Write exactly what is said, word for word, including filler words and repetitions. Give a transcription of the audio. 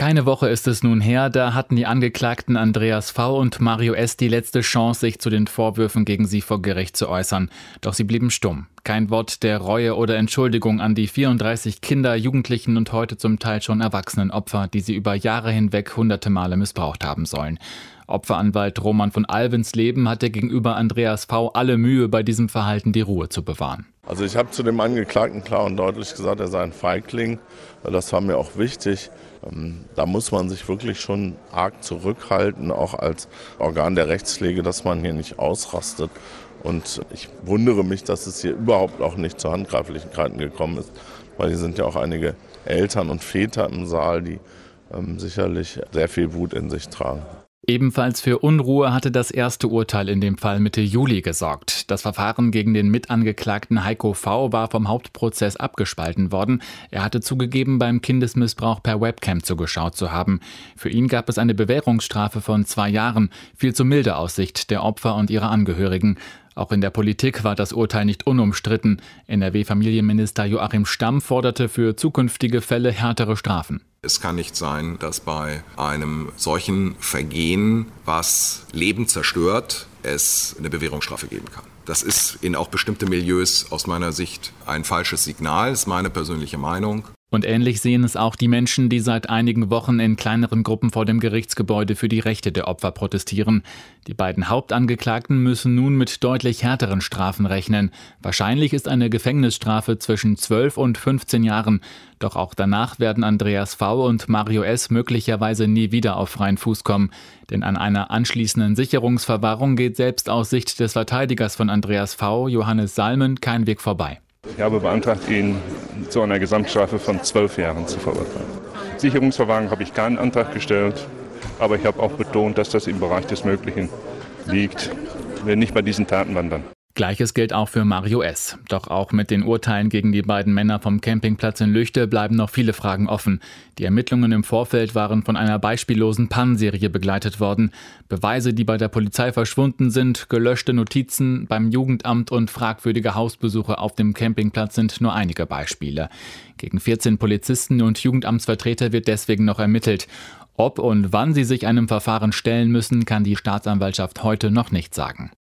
Keine Woche ist es nun her, da hatten die Angeklagten Andreas V. und Mario S. die letzte Chance, sich zu den Vorwürfen gegen sie vor Gericht zu äußern. Doch sie blieben stumm. Kein Wort der Reue oder Entschuldigung an die vierunddreißig Kinder, Jugendlichen und heute zum Teil schon erwachsenen Opfer, die sie über Jahre hinweg hunderte Male missbraucht haben sollen. Opferanwalt Roman von Alvensleben hatte gegenüber Andreas V. alle Mühe, bei diesem Verhalten die Ruhe zu bewahren. Also ich habe zu dem Angeklagten klar und deutlich gesagt, er sei ein Feigling. Das war mir auch wichtig. Da muss man sich wirklich schon arg zurückhalten, auch als Organ der Rechtspflege, dass man hier nicht ausrastet. Und ich wundere mich, dass es hier überhaupt auch nicht zu Handgreiflichkeiten gekommen ist, weil hier sind ja auch einige Eltern und Väter im Saal, die ähm, sicherlich sehr viel Wut in sich tragen. Ebenfalls für Unruhe hatte das erste Urteil in dem Fall Mitte Juli gesorgt. Das Verfahren gegen den Mitangeklagten Heiko V. war vom Hauptprozess abgespalten worden. Er hatte zugegeben, beim Kindesmissbrauch per Webcam zugeschaut zu haben. Für ihn gab es eine Bewährungsstrafe von zwei Jahren, viel zu milde aus Sicht der Opfer und ihrer Angehörigen. Auch in der Politik war das Urteil nicht unumstritten. N R W-Familienminister Joachim Stamm forderte für zukünftige Fälle härtere Strafen. Es kann nicht sein, dass bei einem solchen Vergehen, was Leben zerstört, es eine Bewährungsstrafe geben kann. Das ist in auch bestimmte Milieus aus meiner Sicht ein falsches Signal, ist meine persönliche Meinung. Und ähnlich sehen es auch die Menschen, die seit einigen Wochen in kleineren Gruppen vor dem Gerichtsgebäude für die Rechte der Opfer protestieren. Die beiden Hauptangeklagten müssen nun mit deutlich härteren Strafen rechnen. Wahrscheinlich ist eine Gefängnisstrafe zwischen zwölf und fünfzehn Jahren. Doch auch danach werden Andreas V. und Mario S. möglicherweise nie wieder auf freien Fuß kommen. Denn an einer anschließenden Sicherungsverwahrung geht selbst aus Sicht des Verteidigers von Andreas V., Johannes Salmen, kein Weg vorbei. Ich habe beantragt, ihn zu einer Gesamtstrafe von zwölf Jahren zu verurteilen. Sicherungsverwahrung habe ich keinen Antrag gestellt, aber ich habe auch betont, dass das im Bereich des Möglichen liegt. Ich will nicht bei diesen Taten wandern. Gleiches gilt auch für Mario S. Doch auch mit den Urteilen gegen die beiden Männer vom Campingplatz in Lüchte bleiben noch viele Fragen offen. Die Ermittlungen im Vorfeld waren von einer beispiellosen Pannenserie begleitet worden. Beweise, die bei der Polizei verschwunden sind, gelöschte Notizen beim Jugendamt und fragwürdige Hausbesuche auf dem Campingplatz sind nur einige Beispiele. Gegen vierzehn Polizisten und Jugendamtsvertreter wird deswegen noch ermittelt. Ob und wann sie sich einem Verfahren stellen müssen, kann die Staatsanwaltschaft heute noch nicht sagen.